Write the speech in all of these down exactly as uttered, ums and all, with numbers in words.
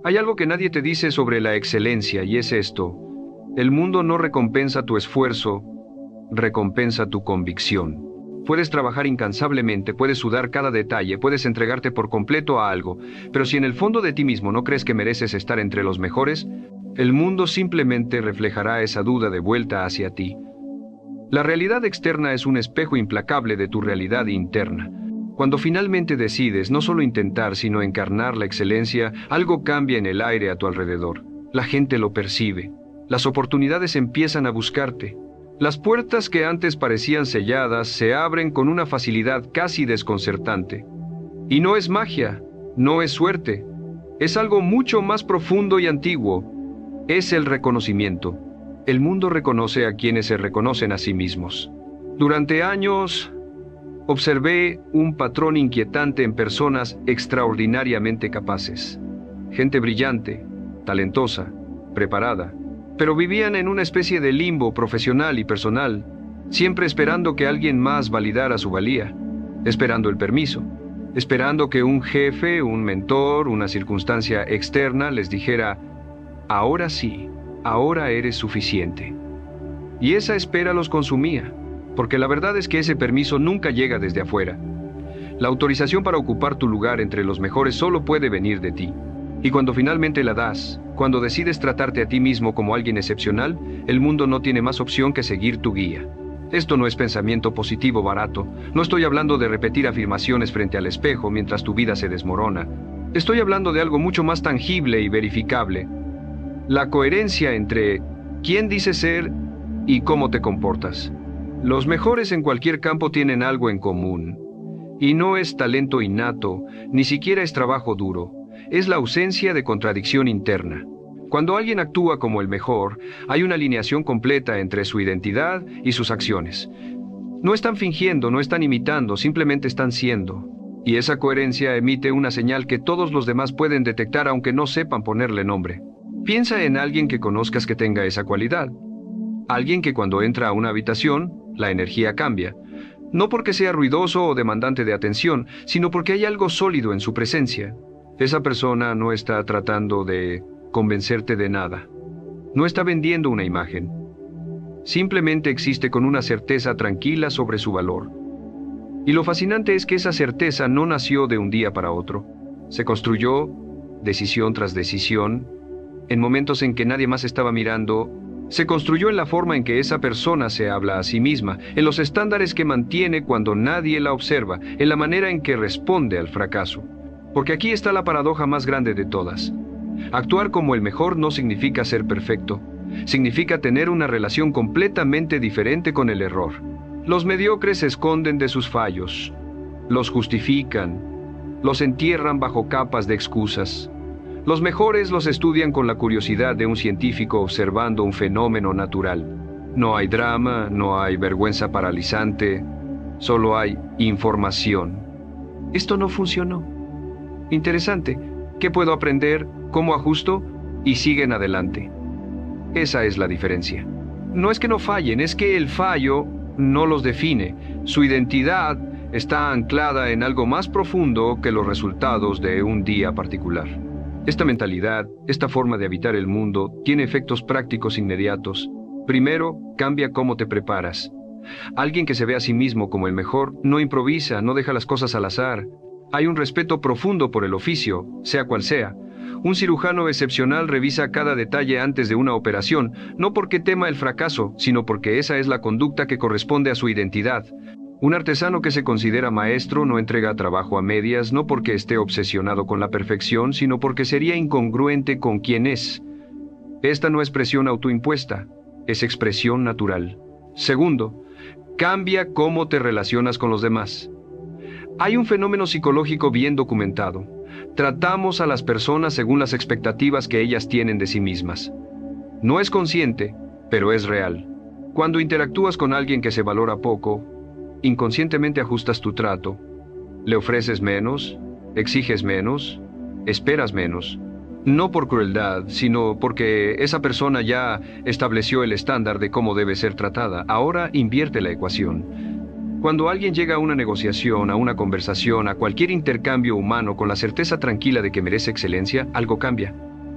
Hay algo que nadie te dice sobre la excelencia y es esto: el mundo no recompensa tu esfuerzo, recompensa tu convicción. Puedes trabajar incansablemente, puedes sudar cada detalle, puedes entregarte por completo a algo, pero si en el fondo de ti mismo no crees que mereces estar entre los mejores, el mundo simplemente reflejará esa duda de vuelta hacia ti. La realidad externa es un espejo implacable de tu realidad interna. Cuando finalmente decides no solo intentar, sino encarnar la excelencia, algo cambia en el aire a tu alrededor. La gente lo percibe. Las oportunidades empiezan a buscarte. Las puertas que antes parecían selladas se abren con una facilidad casi desconcertante. Y no es magia, no es suerte. Es algo mucho más profundo y antiguo. Es el reconocimiento. El mundo reconoce a quienes se reconocen a sí mismos. Durante años, observé un patrón inquietante en personas extraordinariamente capaces. Gente brillante, talentosa, preparada, pero vivían en una especie de limbo profesional y personal, siempre esperando que alguien más validara su valía, esperando el permiso, esperando que un jefe, un mentor, una circunstancia externa les dijera: ahora sí, ahora eres suficiente. Y esa espera los consumía, porque la verdad es que ese permiso nunca llega desde afuera. La autorización para ocupar tu lugar entre los mejores solo puede venir de ti. Y cuando finalmente la das, cuando decides tratarte a ti mismo como alguien excepcional, el mundo no tiene más opción que seguir tu guía. Esto no es pensamiento positivo barato. No estoy hablando de repetir afirmaciones frente al espejo mientras tu vida se desmorona. Estoy hablando de algo mucho más tangible y verificable. La coherencia entre quién dices ser y cómo te comportas. Los mejores en cualquier campo tienen algo en común. Y no es talento innato, ni siquiera es trabajo duro. Es la ausencia de contradicción interna. Cuando alguien actúa como el mejor, hay una alineación completa entre su identidad y sus acciones. No están fingiendo, no están imitando, simplemente están siendo. Y esa coherencia emite una señal que todos los demás pueden detectar aunque no sepan ponerle nombre. Piensa en alguien que conozcas que tenga esa cualidad. Alguien que cuando entra a una habitación, la energía cambia. No porque sea ruidoso o demandante de atención, sino porque hay algo sólido en su presencia. Esa persona no está tratando de convencerte de nada. No está vendiendo una imagen. Simplemente existe con una certeza tranquila sobre su valor. Y lo fascinante es que esa certeza no nació de un día para otro. Se construyó, decisión tras decisión, en momentos en que nadie más estaba mirando. Se construyó en la forma en que esa persona se habla a sí misma, en los estándares que mantiene cuando nadie la observa, en la manera en que responde al fracaso. Porque aquí está la paradoja más grande de todas. Actuar como el mejor no significa ser perfecto. Significa tener una relación completamente diferente con el error. Los mediocres se esconden de sus fallos, los justifican, los entierran bajo capas de excusas. Los mejores los estudian con la curiosidad de un científico observando un fenómeno natural. No hay drama, no hay vergüenza paralizante, solo hay información. Esto no funcionó. Interesante. ¿Qué puedo aprender? ¿Cómo ajusto? Y siguen adelante. Esa es la diferencia. No es que no fallen, es que el fallo no los define. Su identidad está anclada en algo más profundo que los resultados de un día particular. Esta mentalidad, esta forma de habitar el mundo, tiene efectos prácticos inmediatos. Primero, cambia cómo te preparas. Alguien que se ve a sí mismo como el mejor no improvisa, no deja las cosas al azar. Hay un respeto profundo por el oficio, sea cual sea. Un cirujano excepcional revisa cada detalle antes de una operación, no porque tema el fracaso, sino porque esa es la conducta que corresponde a su identidad. Un artesano que se considera maestro no entrega trabajo a medias, no porque esté obsesionado con la perfección, sino porque sería incongruente con quien es. Esta no es presión autoimpuesta, es expresión natural. Segundo, cambia cómo te relacionas con los demás. Hay un fenómeno psicológico bien documentado. Tratamos a las personas según las expectativas que ellas tienen de sí mismas. No es consciente, pero es real. Cuando interactúas con alguien que se valora poco, inconscientemente ajustas tu trato. Le ofreces menos, exiges menos, esperas menos. No por crueldad, sino porque esa persona ya estableció el estándar de cómo debe ser tratada. Ahora invierte la ecuación. Cuando alguien llega a una negociación, a una conversación, a cualquier intercambio humano con la certeza tranquila de que merece excelencia, algo cambia.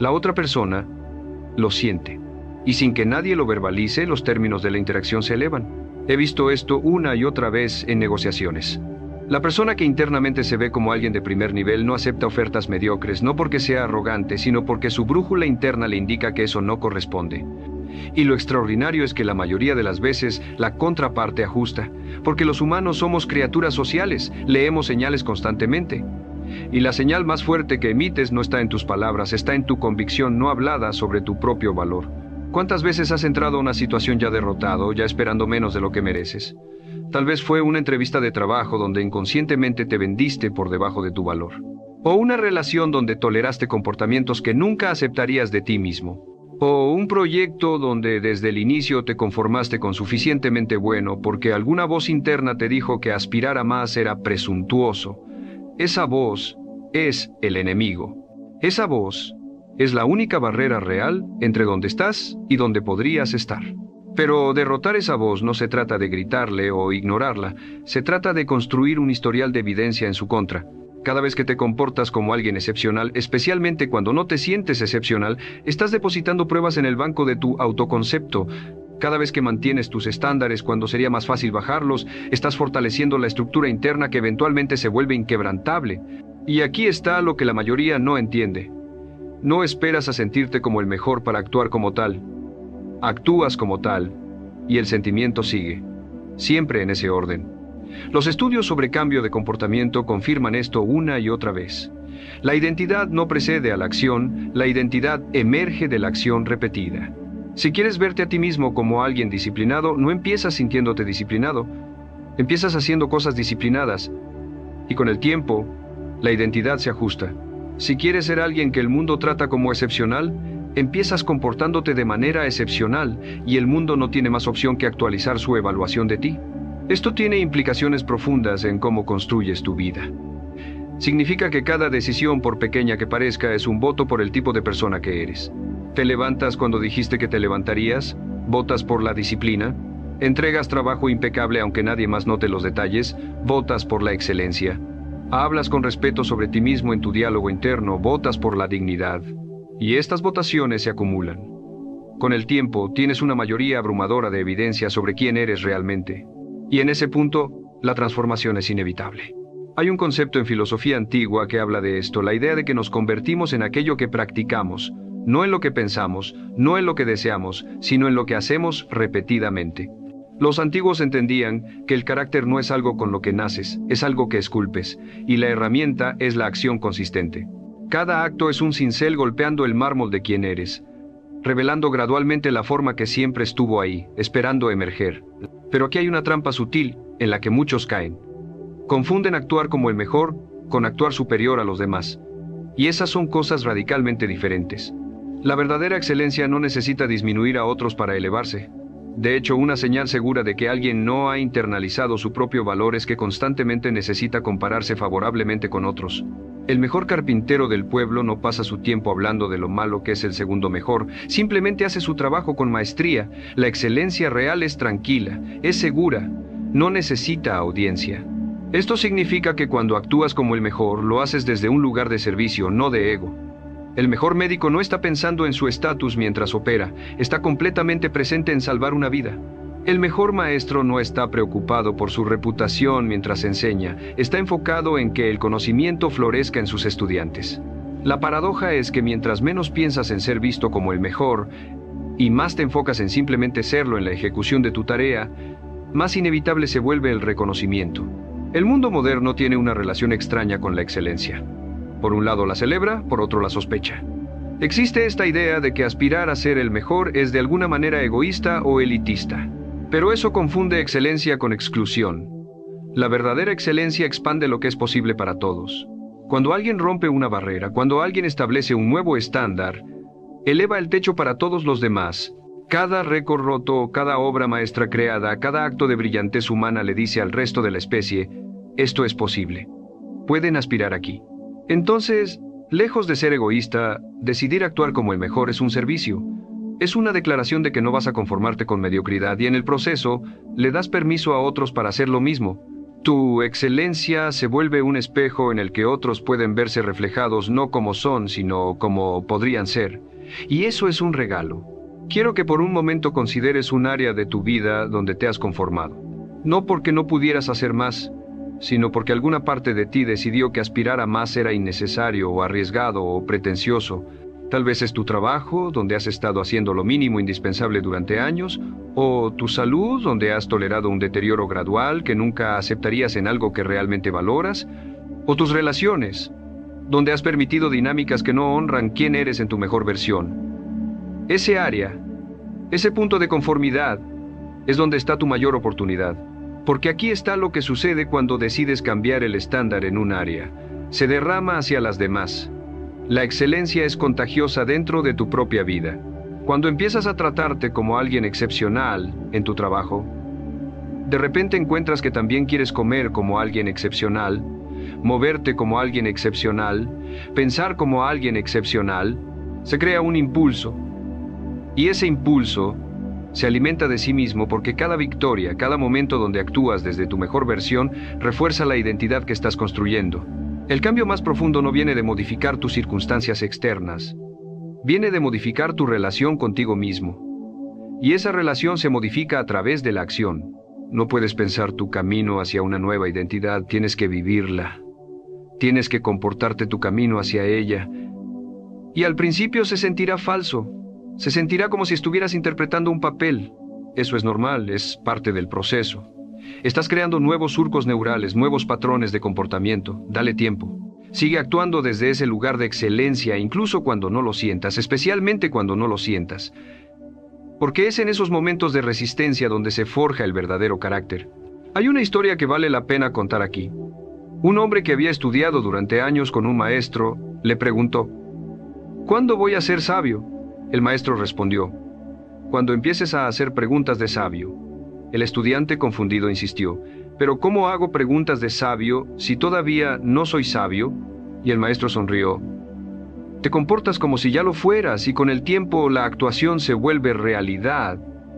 La otra persona lo siente, y sin que nadie lo verbalice, los términos de la interacción se elevan. He visto esto una y otra vez en negociaciones. La persona que internamente se ve como alguien de primer nivel no acepta ofertas mediocres, no porque sea arrogante, sino porque su brújula interna le indica que eso no corresponde. Y lo extraordinario es que la mayoría de las veces la contraparte ajusta, porque los humanos somos criaturas sociales, leemos señales constantemente. Y la señal más fuerte que emites no está en tus palabras, está en tu convicción no hablada sobre tu propio valor. ¿Cuántas veces has entrado a una situación ya derrotado, ya esperando menos de lo que mereces? Tal vez fue una entrevista de trabajo donde inconscientemente te vendiste por debajo de tu valor. O una relación donde toleraste comportamientos que nunca aceptarías de ti mismo. O un proyecto donde desde el inicio te conformaste con suficientemente bueno porque alguna voz interna te dijo que aspirar a más era presuntuoso. Esa voz es el enemigo. Esa voz es la única barrera real entre donde estás y donde podrías estar. Pero derrotar esa voz no se trata de gritarle o ignorarla, se trata de construir un historial de evidencia en su contra. Cada vez que te comportas como alguien excepcional, especialmente cuando no te sientes excepcional, estás depositando pruebas en el banco de tu autoconcepto. Cada vez que mantienes tus estándares cuando sería más fácil bajarlos, estás fortaleciendo la estructura interna que eventualmente se vuelve inquebrantable. Y aquí está lo que la mayoría no entiende. No esperas a sentirte como el mejor para actuar como tal. Actúas como tal, y el sentimiento sigue, siempre en ese orden. Los estudios sobre cambio de comportamiento confirman esto una y otra vez. La identidad no precede a la acción, la identidad emerge de la acción repetida. Si quieres verte a ti mismo como alguien disciplinado, no empiezas sintiéndote disciplinado, empiezas haciendo cosas disciplinadas, y con el tiempo, la identidad se ajusta. Si quieres ser alguien que el mundo trata como excepcional, empiezas comportándote de manera excepcional, y el mundo no tiene más opción que actualizar su evaluación de ti. Esto tiene implicaciones profundas en cómo construyes tu vida. Significa que cada decisión, por pequeña que parezca, es un voto por el tipo de persona que eres. Te levantas cuando dijiste que te levantarías, votas por la disciplina, entregas trabajo impecable aunque nadie más note los detalles, votas por la excelencia. Hablas con respeto sobre ti mismo en tu diálogo interno, votas por la dignidad. Y estas votaciones se acumulan. Con el tiempo, tienes una mayoría abrumadora de evidencia sobre quién eres realmente. Y en ese punto, la transformación es inevitable. Hay un concepto en filosofía antigua que habla de esto, la idea de que nos convertimos en aquello que practicamos, no en lo que pensamos, no en lo que deseamos, sino en lo que hacemos repetidamente. Los antiguos entendían que el carácter no es algo con lo que naces, es algo que esculpes, y la herramienta es la acción consistente. Cada acto es un cincel golpeando el mármol de quien eres, revelando gradualmente la forma que siempre estuvo ahí, esperando emerger. Pero aquí hay una trampa sutil en la que muchos caen. Confunden actuar como el mejor con actuar superior a los demás. Y esas son cosas radicalmente diferentes. La verdadera excelencia no necesita disminuir a otros para elevarse. De hecho, una señal segura de que alguien no ha internalizado su propio valor es que constantemente necesita compararse favorablemente con otros. El mejor carpintero del pueblo no pasa su tiempo hablando de lo malo que es el segundo mejor, simplemente hace su trabajo con maestría. La excelencia real es tranquila, es segura, no necesita audiencia. Esto significa que cuando actúas como el mejor, lo haces desde un lugar de servicio, no de ego. El mejor médico no está pensando en su estatus mientras opera, está completamente presente en salvar una vida. El mejor maestro no está preocupado por su reputación mientras enseña, está enfocado en que el conocimiento florezca en sus estudiantes. La paradoja es que mientras menos piensas en ser visto como el mejor, y más te enfocas en simplemente serlo en la ejecución de tu tarea, más inevitable se vuelve el reconocimiento. El mundo moderno tiene una relación extraña con la excelencia. Por un lado la celebra, por otro la sospecha. Existe esta idea de que aspirar a ser el mejor es de alguna manera egoísta o elitista. Pero eso confunde excelencia con exclusión. La verdadera excelencia expande lo que es posible para todos. Cuando alguien rompe una barrera, cuando alguien establece un nuevo estándar, eleva el techo para todos los demás. Cada récord roto, cada obra maestra creada, cada acto de brillantez humana le dice al resto de la especie, esto es posible. Pueden aspirar aquí. Entonces, lejos de ser egoísta, decidir actuar como el mejor es un servicio. Es una declaración de que no vas a conformarte con mediocridad y en el proceso le das permiso a otros para hacer lo mismo. Tu excelencia se vuelve un espejo en el que otros pueden verse reflejados no como son, sino como podrían ser. Y eso es un regalo. Quiero que por un momento consideres un área de tu vida donde te has conformado. No porque no pudieras hacer más, sino porque alguna parte de ti decidió que aspirar a más era innecesario o arriesgado o pretencioso. Tal vez es tu trabajo, donde has estado haciendo lo mínimo indispensable durante años, o tu salud, donde has tolerado un deterioro gradual que nunca aceptarías en algo que realmente valoras, o tus relaciones, donde has permitido dinámicas que no honran quién eres en tu mejor versión. Ese área, ese punto de conformidad, es donde está tu mayor oportunidad, porque aquí está lo que sucede cuando decides cambiar el estándar en un área. Se derrama hacia las demás. La excelencia es contagiosa dentro de tu propia vida. Cuando empiezas a tratarte como alguien excepcional en tu trabajo, de repente encuentras que también quieres comer como alguien excepcional, moverte como alguien excepcional, pensar como alguien excepcional. Se crea un impulso. Y ese impulso se alimenta de sí mismo porque cada victoria, cada momento donde actúas desde tu mejor versión, refuerza la identidad que estás construyendo. El cambio más profundo no viene de modificar tus circunstancias externas. Viene de modificar tu relación contigo mismo. Y esa relación se modifica a través de la acción. No puedes pensar tu camino hacia una nueva identidad, tienes que vivirla. Tienes que comportarte tu camino hacia ella. Y al principio se sentirá falso. Se sentirá como si estuvieras interpretando un papel. Eso es normal, es parte del proceso. Estás creando nuevos surcos neurales, nuevos patrones de comportamiento. Dale tiempo. Sigue actuando desde ese lugar de excelencia, incluso cuando no lo sientas, especialmente cuando no lo sientas. Porque es en esos momentos de resistencia donde se forja el verdadero carácter. Hay una historia que vale la pena contar aquí. Un hombre que había estudiado durante años con un maestro le preguntó: ¿cuándo voy a ser sabio? El maestro respondió: cuando empieces a hacer preguntas de sabio. El estudiante confundido insistió: ¿pero cómo hago preguntas de sabio si todavía no soy sabio? Y el maestro sonrió: te comportas como si ya lo fueras y con el tiempo la actuación se vuelve realidad.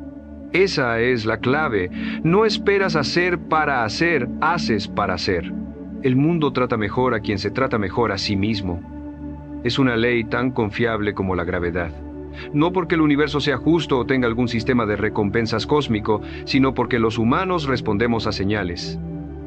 Esa es la clave. No esperas hacer para hacer, haces para hacer. El mundo trata mejor a quien se trata mejor a sí mismo. Es una ley tan confiable como la gravedad. No porque el universo sea justo o tenga algún sistema de recompensas cósmico, sino porque los humanos respondemos a señales.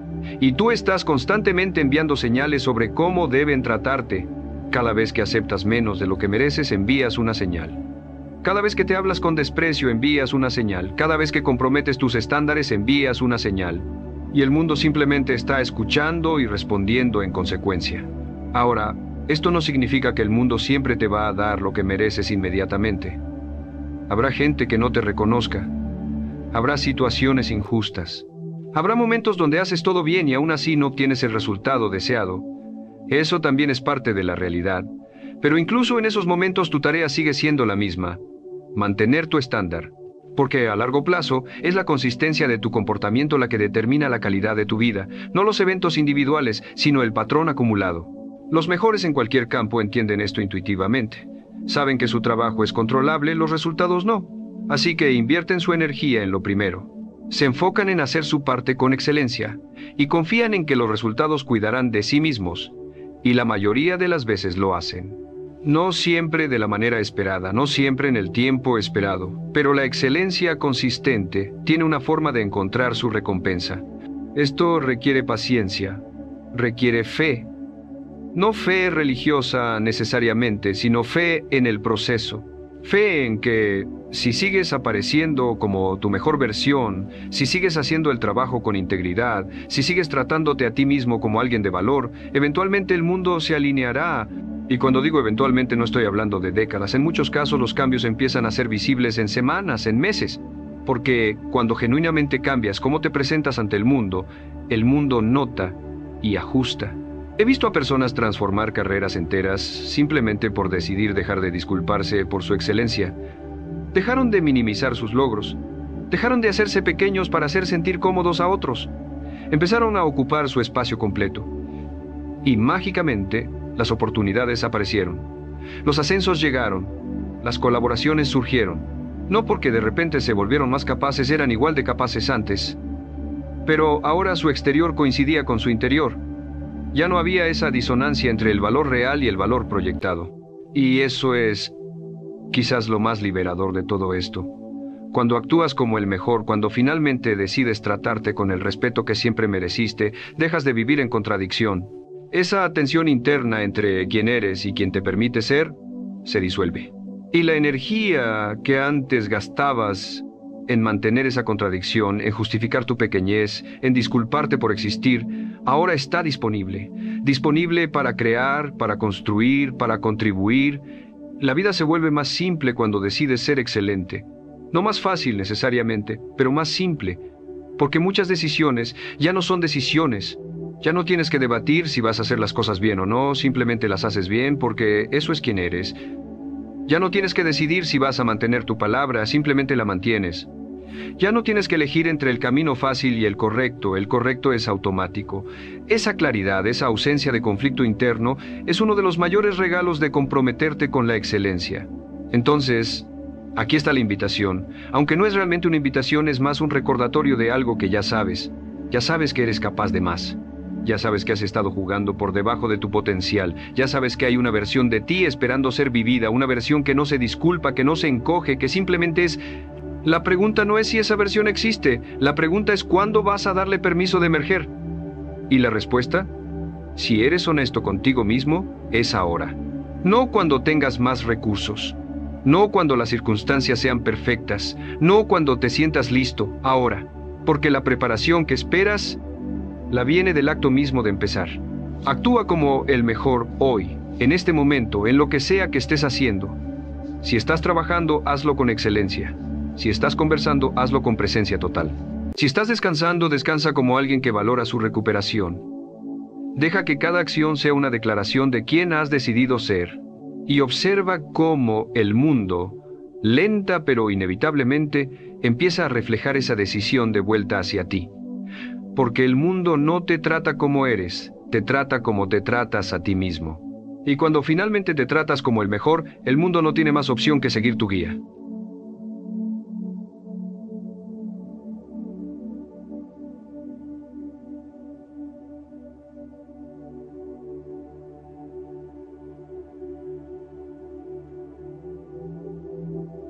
Y tú estás constantemente enviando señales sobre cómo deben tratarte. Cada vez que aceptas menos de lo que mereces, envías una señal. Cada vez que te hablas con desprecio, envías una señal. Cada vez que comprometes tus estándares, envías una señal. Y el mundo simplemente está escuchando y respondiendo en consecuencia. Ahora, esto no significa que el mundo siempre te va a dar lo que mereces inmediatamente. Habrá gente que no te reconozca. Habrá situaciones injustas. Habrá momentos donde haces todo bien y aún así no obtienes el resultado deseado. Eso también es parte de la realidad. Pero incluso en esos momentos tu tarea sigue siendo la misma: mantener tu estándar. Porque a largo plazo es la consistencia de tu comportamiento la que determina la calidad de tu vida, no los eventos individuales, sino el patrón acumulado. Los mejores en cualquier campo entienden esto intuitivamente. Saben que su trabajo es controlable, los resultados no. Así que invierten su energía en lo primero. Se enfocan en hacer su parte con excelencia y confían en que los resultados cuidarán de sí mismos. Y la mayoría de las veces lo hacen. No siempre de la manera esperada, no siempre en el tiempo esperado, pero la excelencia consistente tiene una forma de encontrar su recompensa. Esto requiere paciencia, requiere fe. No fe religiosa necesariamente, sino fe en el proceso. Fe en que, si sigues apareciendo como tu mejor versión, si sigues haciendo el trabajo con integridad, si sigues tratándote a ti mismo como alguien de valor, eventualmente el mundo se alineará. Y cuando digo eventualmente no estoy hablando de décadas. En muchos casos los cambios empiezan a ser visibles en semanas, en meses. Porque cuando genuinamente cambias cómo te presentas ante el mundo, el mundo nota y ajusta. He visto a personas transformar carreras enteras simplemente por decidir dejar de disculparse por su excelencia. Dejaron de minimizar sus logros. Dejaron de hacerse pequeños para hacer sentir cómodos a otros. Empezaron a ocupar su espacio completo. Y mágicamente, las oportunidades aparecieron. Los ascensos llegaron. Las colaboraciones surgieron. No porque de repente se volvieron más capaces, eran igual de capaces antes. pero ahora su exterior coincidía con su interior. Ya no había esa disonancia entre el valor real y el valor proyectado. Y eso es quizás lo más liberador de todo esto. Cuando actúas como el mejor, cuando finalmente decides tratarte con el respeto que siempre mereciste, dejas de vivir en contradicción. Esa tensión interna entre quién eres y quién te permite ser, se disuelve. Y la energía que antes gastabas en mantener esa contradicción, en justificar tu pequeñez, en disculparte por existir, ahora está disponible. Disponible para crear, para construir, para contribuir. La vida se vuelve más simple cuando decides ser excelente. No más fácil necesariamente, pero más simple. Porque muchas decisiones ya no son decisiones. Ya no tienes que debatir si vas a hacer las cosas bien o no, simplemente las haces bien porque eso es quien eres. Ya no tienes que decidir si vas a mantener tu palabra, simplemente la mantienes. Ya no tienes que elegir entre el camino fácil y el correcto, el correcto es automático. Esa claridad, esa ausencia de conflicto interno, es uno de los mayores regalos de comprometerte con la excelencia. Entonces, aquí está la invitación. Aunque no es realmente una invitación, es más un recordatorio de algo que ya sabes. Ya sabes que eres capaz de más. Ya sabes que has estado jugando por debajo de tu potencial. Ya sabes que hay una versión de ti esperando ser vivida, una versión que no se disculpa, que no se encoge, que simplemente es... La pregunta no es si esa versión existe, la pregunta es ¿cuándo vas a darle permiso de emerger? Y la respuesta, si eres honesto contigo mismo, es ahora. No cuando tengas más recursos, no cuando las circunstancias sean perfectas, no cuando te sientas listo, ahora. Porque la preparación que esperas, la viene del acto mismo de empezar. Actúa como el mejor hoy, en este momento, en lo que sea que estés haciendo. Si estás trabajando, hazlo con excelencia. Si estás conversando, hazlo con presencia total. Si estás descansando, descansa como alguien que valora su recuperación. Deja que cada acción sea una declaración de quién has decidido ser. Y observa cómo el mundo, lenta pero inevitablemente, empieza a reflejar esa decisión de vuelta hacia ti. Porque el mundo no te trata como eres, te trata como te tratas a ti mismo. Y cuando finalmente te tratas como el mejor, el mundo no tiene más opción que seguir tu guía.